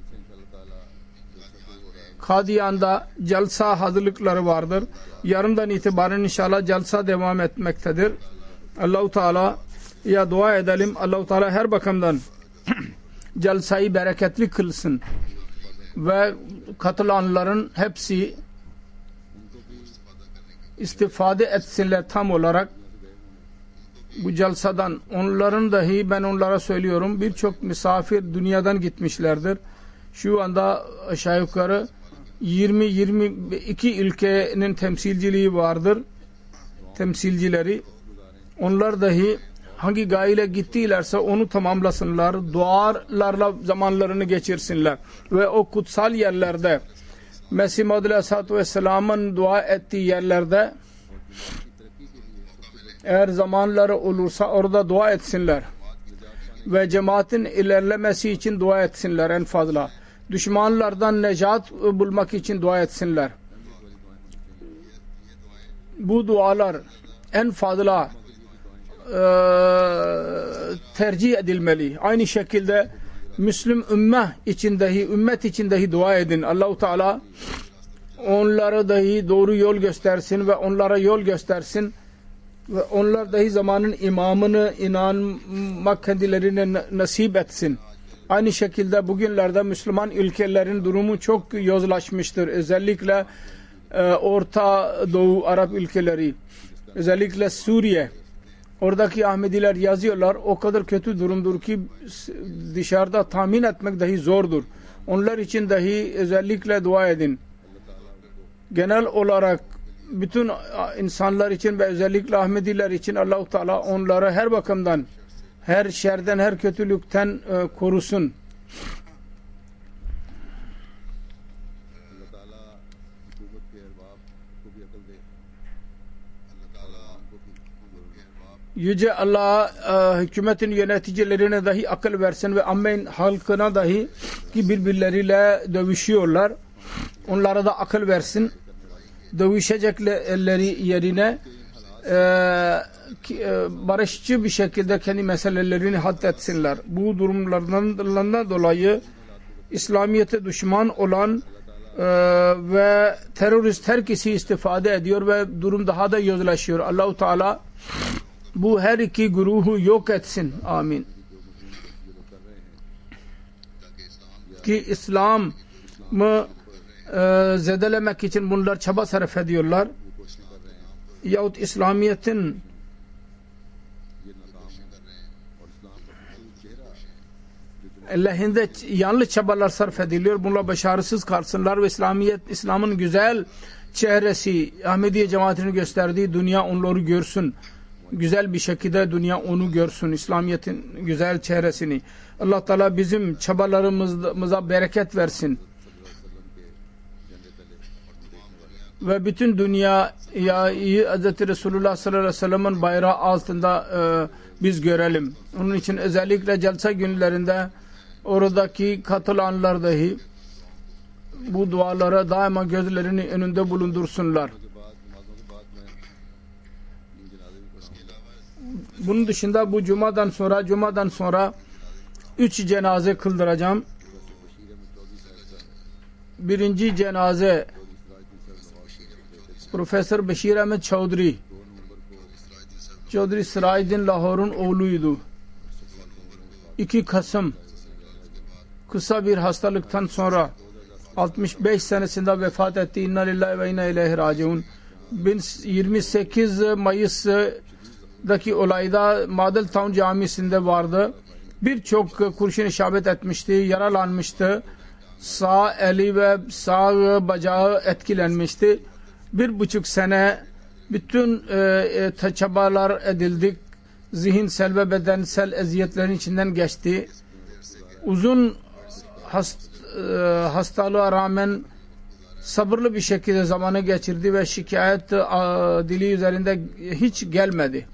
Kadiyan'da celsa hazırlıkları vardır. Yarından itibaren inşallah celsa devam etmektedir. Allah-u Teala ya dua edelim. Allah-u Teala her bakımdan celsayı bereketli kılsın ve katılanların hepsi istifade etsinler tam olarak bu celsadan. Onların dahi ben onlara söylüyorum, birçok misafir dünyadan gitmişlerdir. Şu anda aşağı yukarı yirmi yirmi iki ülkenin temsilciliği vardır. Temsilcileri. Onlar dahi hangi gayeyle gittilerse onu tamamlasınlar. Dualarla zamanlarını geçirsinler. Ve o kutsal yerlerde Mesih Maud Aleyhisselatü Vesselam'ın dua ettiği yerlerde eğer zamanları olursa orada dua etsinler. Ve cemaatin ilerlemesi için dua etsinler en fazla. Düşmanlardan necat bulmak için dua etsinler. Bu dualar en fazla e, tercih edilmeli. Aynı şekilde Müslüm ümmeh içindehi, ümmet içindehi dua edin. Allah-u Teala onlara dahi doğru yol göstersin ve onlara yol göstersin ve onlar dahi zamanın imamını inanmak kendilerine nasip etsin. Aynı şekilde bugünlerde Müslüman ülkelerin durumu çok yozlaşmıştır. Özellikle e, Orta Doğu Arap ülkeleri, özellikle Suriye. Oradaki Ahmediler yazıyorlar, o kadar kötü durumdur ki dışarıda tahmin etmek dahi zordur. Onlar için dahi özellikle dua edin. Genel olarak bütün insanlar için ve özellikle Ahmediler için Allah-u Teala onları her bakımdan, her şerden, her kötülükten e, korusun. Yüce Allah e, hükümetin yöneticilerine dahi akıl versin ve ammen halkına dahi ki birbirleriyle dövüşüyorlar. Onlara da akıl versin. Dövüşecekleri yerine e, e, barışçı bir şekilde kendi meselelerini halletsinler. Bu durumlardan dolayı İslamiyet'e düşman olan e, ve terörist herkesi istifade ediyor ve durum daha da yozlaşıyor. Allah-u Teala bu her iki güruhu yok etsin. Amin. Ki İslam mı e, zedelemek için bunlar çaba sarf ediyorlar. Yahut İslamiyet'in lehinde yanlış çabalar sarf ediliyor. Bunlar başarısız kalsınlar ve İslamiyet, İslam'ın güzel çehresi, Ahmediye cemaatini gösterdiği dünya onları görsün. Güzel bir şekilde dünya onu görsün. İslamiyet'in güzel çehresini. Allah Teala bizim çabalarımıza bereket versin. Ve bütün dünyayı Hz. Resulullah sallallahu aleyhi ve sellem'in bayrağı altında e, biz görelim. Onun için özellikle celsa günlerinde oradaki katılanlar dahi bu dualara daima gözlerini önünde bulundursunlar. Bunun dışında bu cumadan sonra cumadan sonra üç cenaze kıldıracağım. Birinci cenaze Profesör Beşir Ahmet Çavduri Çavduri Sirajdin Lahor'un oğluydu. iki Kasım kısa bir hastalıktan sonra altmış beş senesinde vefat etti. İnna lillahi ve inna ileyhi raciun. yirmi sekiz Mayıs'daki olayda Madel Town Camisi'nde vardı. Birçok kurşun isabet etmişti, yaralanmıştı. Sağ eli ve sağ bacağı etkilenmişti. Bir buçuk sene bütün e, e, çabalar edildik. Zihinsel ve bedensel eziyetlerin içinden geçti. Uzun hast, e, hastalığa rağmen sabırlı bir şekilde zamanı geçirdi ve şikayet a, dili üzerinde hiç gelmedi.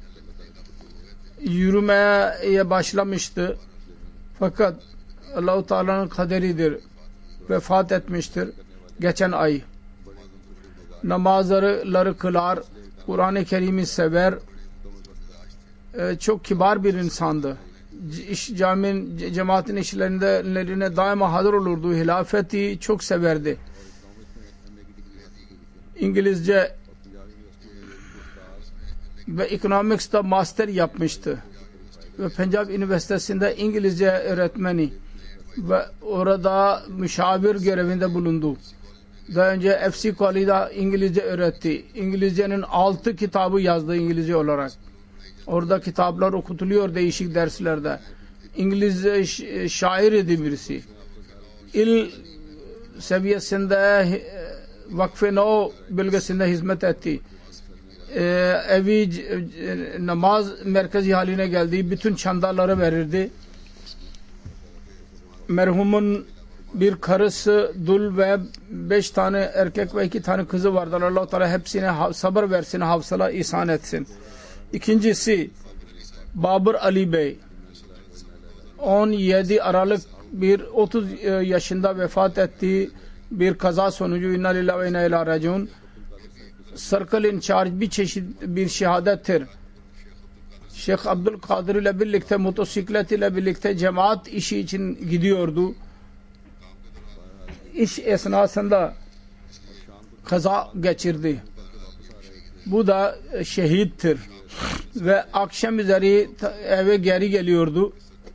Yürümeye başlamıştı. Fakat Allah-u Teala'nın kaderidir. Vefat etmiştir geçen ay. Namazları kılar, Kur'an-ı Kerim'i sever, ee, çok kibar bir insandı. İş, caminin, cemaatin işlerine daima hazır olurdu. Hilafeti çok severdi. İngilizce ve Economics'ta master yapmıştı. Ve Punjab Üniversitesi'nde İngilizce öğretmeni ve orada müşavir görevinde bulundu. Daha önce F C Colley'de İngilizce öğretti. İngilizcenin altı kitabı yazdı İngilizce olarak. Orada kitaplar okutuluyor değişik derslerde. İngilizce şair idi birisi. İl seviyesinde Vakf-ı Nau bölgesinde hizmet etti. Ee, evi namaz merkezi haline geldi. Bütün çandaları verirdi. Merhumun bir karısı, dul ve beş tane erkek ve iki tane kızı vardır. Allah-u Teala hepsine sabır versin, hafsala ihsan etsin. İkincisi Babur Ali Bey on yedi Aralık bir otuz yaşında vefat ettiği bir kaza sonucu inna lillahi ve inna ileyhi raciun. Circle in charge bir çeşit bir şehadettir. Şeyh Abdülkadir ile birlikte motosiklet ile birlikte cemaat işi için gidiyordu. İş esnasında kaza geçirdi. Bu da şehittir. Ve akşam üzeri eve geri geliyordu.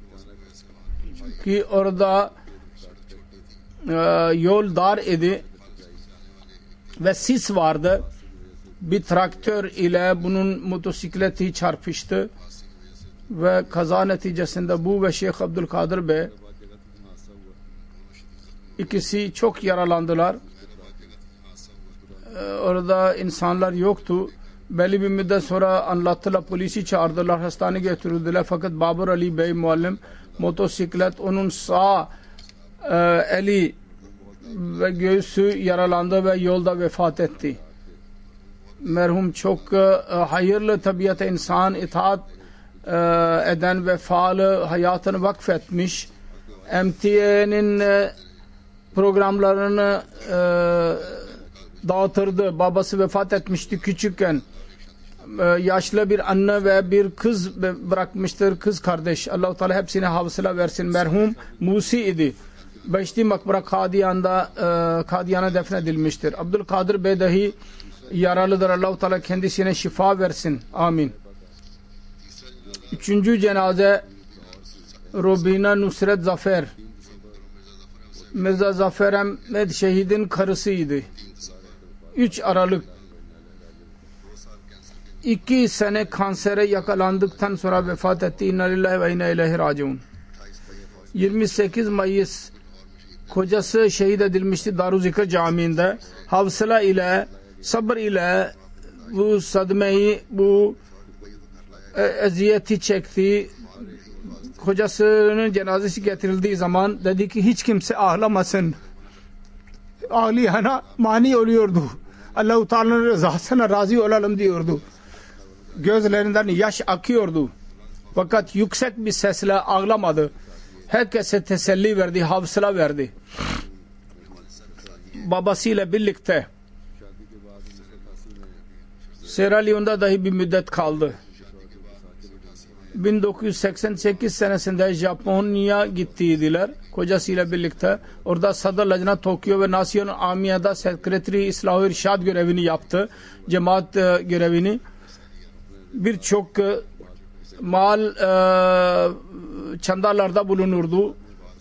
Ki orada e, yol dar idi. Ve sis vardı. Bir traktör ile bunun motosikleti çarpıştı. Ve kaza neticesinde bu ve Şeyh Abdülkadir Bey İkisi çok yaralandılar. Ee, orada insanlar yoktu. Belli bir müddet sonra anlattılar, polisi çağırdılar, hastaneye götürdüler. Fakat Babur Ali Bey muallim motosiklet onun sağ e, eli ve göğsü yaralandı ve yolda vefat etti. Merhum çok e, hayırlı tabiata insan, itaat e, eden ve faal hayatını vakfetmiş. M T A'nin e, programlarını e, dağıtırdı. Babası vefat etmişti küçükken. E, yaşlı bir anne ve bir kız bırakmıştır, kız kardeş. Allah-u Teala hepsine hafıza versin. Merhum Musi idi. Beşti Makbara Kadiyan'da e, Kadiyan'a defnedilmiştir. Abdülkadir Bey dahi yaralıdır. Allah-u Teala kendisine şifa versin. Amin. Üçüncü cenaze Robina Nusret Zafer Mirza Zafer Ahmed şehidin karısıydı. üç Aralık iki sene kansere yakalandıktan sonra vefat etti. İnna lillahi ve inna ileyhi raciun. yirmi sekiz Mayıs kocası şehit edilmişti Daruzikr Camii'nde. Havsala ile, sabır ile bu sadmeyi, bu eziyeti çekti. Kocasının cenazesi getirildiği zaman dedi ki hiç kimse ağlamasın. Ağlayana mani oluyordu. Allah-u Teala'nın rızasına razı olalım diyordu. Gözlerinden yaş akıyordu. Fakat yüksek bir sesle ağlamadı. Herkese teselli verdi, havsala verdi. Babasıyla birlikte Sierra Leone'da dahi bir müddet kaldı. bin dokuz yüz seksen sekiz senesinde Japonya gittiydiler kocasıyla birlikte. Orada Sadr Lajna Tokyo ve Nasyon Amiya'da Sekreteri İslah-ı İrşad görevini yaptı. Cemaat e, görevini. Birçok e, mal e, çandalarda bulunurdu.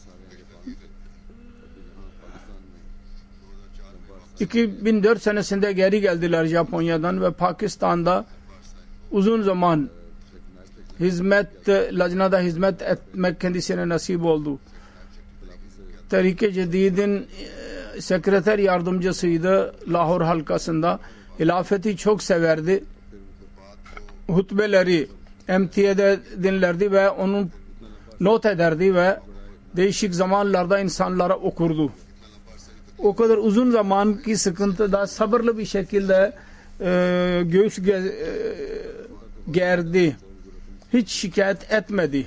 iki bin dört senesinde geri geldiler Japonya'dan ve Pakistan'da uzun zaman hizmet, lajnada hizmet etmek kendisine nasip oldu. Tehrik-i Cedid'in sekreter yardımcısıydı Lahor halkasında. Hilafeti çok severdi. Hutbeleri M T A'de dinlerdi ve onu not ederdi ve değişik zamanlarda insanlara okurdu. O kadar uzun zamanki sıkıntıda sabırlı bir şekilde e, göğüs ge, e, gerdi. Hiç şikayet etmedi.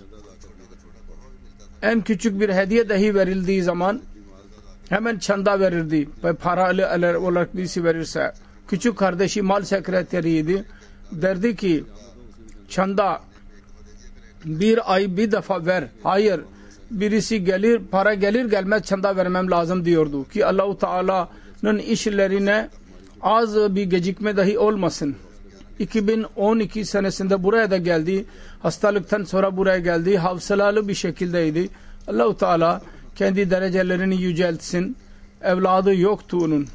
En küçük bir hediye dahi verildiği zaman hemen çanda verirdi. Ve paralı olarak birisi verirse. Küçük kardeşi mal sekreteriydi. Derdi ki çanda bir ay bir defa ver. Hayır. Birisi gelir, para gelir gelmez çanda vermem lazım diyordu. Ki Allah-u Teala'nın işlerine az bir gecikme dahi olmasın. iki bin on iki senesinde buraya da geldi. Hastalıktan sonra buraya geldi. Havsalalı bir şekildeydi. Allah-u Teala kendi derecelerini yüceltsin. Evladı yoktu onun.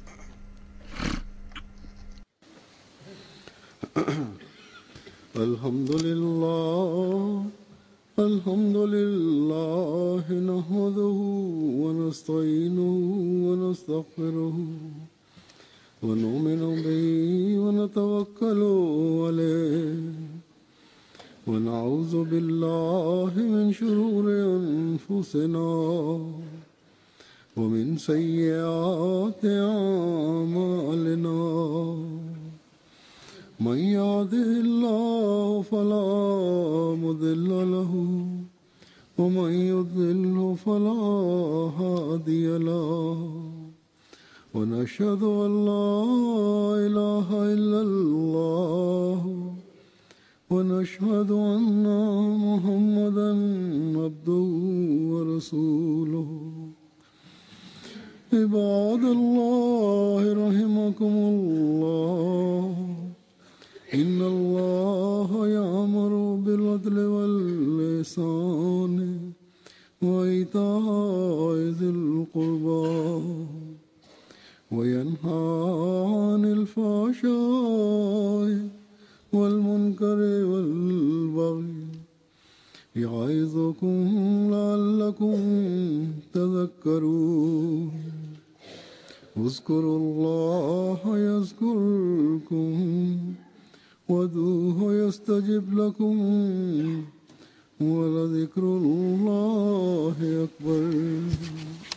Elhamdülillah. Elhamdülillah. Nahmaduhu ve nesta'inuhu ve nestağfiruhu. ونؤمن به ونتوكل عليه ونعوذ بالله من شرور أنفسنا ومن سيئات أعمالنا من يهده الله فلا مضل له ومن يضلل فلا هادي له ونشهد أن لا إله إلا الله ونشهد أن محمدا عبده ورسوله عباد الله رحمكم الله إن الله يأمر بالعدل والإحسان وإيتاء ذي القربى وينهى عن الفحشاء والمنكر والبغي يعظكم لعلكم تذكرون اذكروا الله يذكركم وادعوه يستجب لكم ولذكر الله أكبر